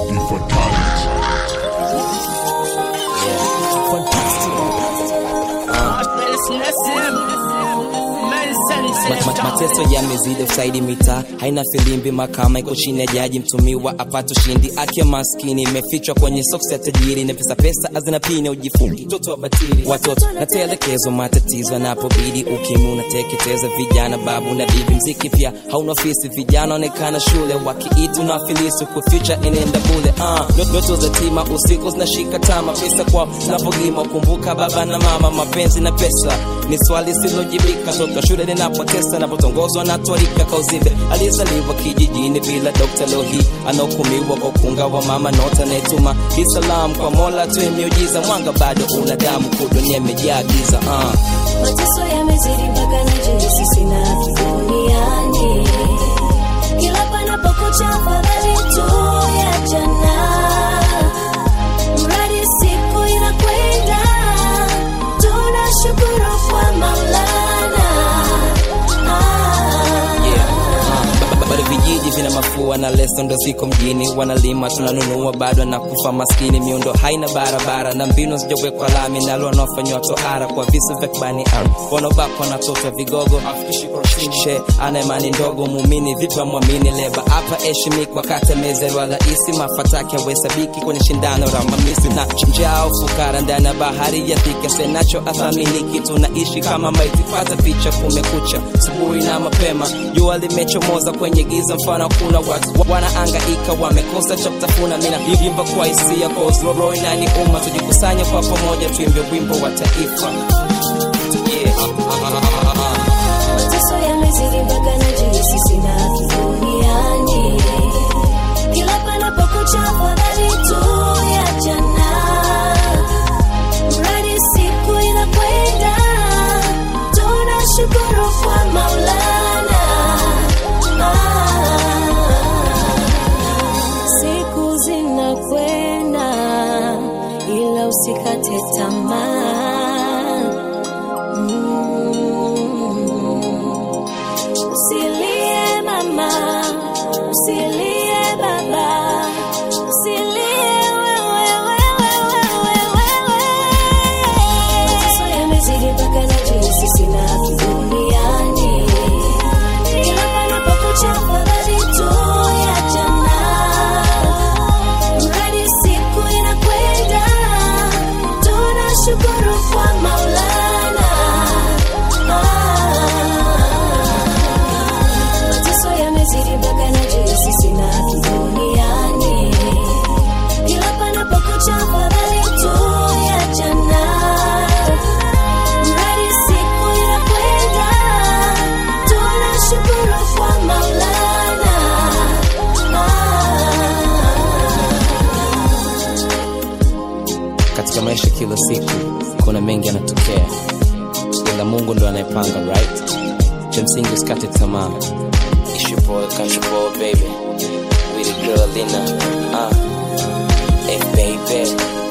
Mateso yamezidi usaidi mita, haina filimbi mahakama iko chini ya jaji, mtumiwa apata ushindi, akia maskini imefichwa kwenye socks ya tajiri, na pesa hazina pini ujifungi mtoto wa batili. Watoto natelekezwa matatizo yanapobidi, ukimwi unateketeza vijana, babu na bibi, mziki pia hauna ofisi, vijana onekana shule wakiitu na filisi, kwa future inaenda bule. Ndoto za tima usiku zinashika tama, pesa kwa napogima kumbuka baba na mama, mapenzi na pesa ni swali silojibika, toka shule ninapotesa na potongozwa na twarika kauzibe. Alizaliwa kijijini bila dokta, lohi anahukumiwa kwa kunga wa mama nota netuma Islam kwa Mola tu miujiza, mwanga bado una damu kudunia imejaa giza. Mateso yamezidi mpaka najihisi sina duniani, kila panapokucha fadhali tu ya jana, mradi siku inakwenda tunashukuru kwa Maulana. Vijiji vina mafua na leso ndo ziko mjini, wanalima tunanunua bado na kufa maskini, miundo haina barabara na mbinu zijawekwa lami, nalo wanaofanywa tohara kwa visu vya kibani wanobakwa na toto vigogo, she ana imani ndogo, muumini vipa muamini leba hapa heshimikwa kata meze wala isi, mafataki hawesabiki kwenye shindano la mamisi, na njao fukara ndani ya bahari ya thika, senacho athaminiki tunaishi kama maiti, pata picha kumekucha subuhi na mapema, jua limechomoza kwenye giza, mfano kuna watu wanaangaika wamekosa cha kutafuna. Mina hivimba kwa hisia cause roho inani umma, tujikusanye kwa pamoja tuimbe wimbo wa taifa. Mateso yamezidi mpaka najihisi sina duniani, kila panapokucha fadhali tu ya jana, mradi siku inakwenda tunashukuru kwa Maulana. Siku zinakwenda ila usikate tamaa, usilie mama, usilie baba, usilie wewe. Mateso yamezidi mpaka najihisi sina duniani, kila panapokucha fadhali tu ya jana, mradi siku inakwenda tunashukuru kwa Maulana. Mateso yamezidi mpaka najihisi sina duniani, kila panapokucha fadhali tu ya jana, mradi siku inakwenda tunashukuru kwa Maulana. Katika maisha kila siku kuna mengi yanatokea, ila Mungu ndo anayepanga, right? Jamsingi usikate tamaa. It's your boy, country boy, baby. With the girl Lina. Hey baby.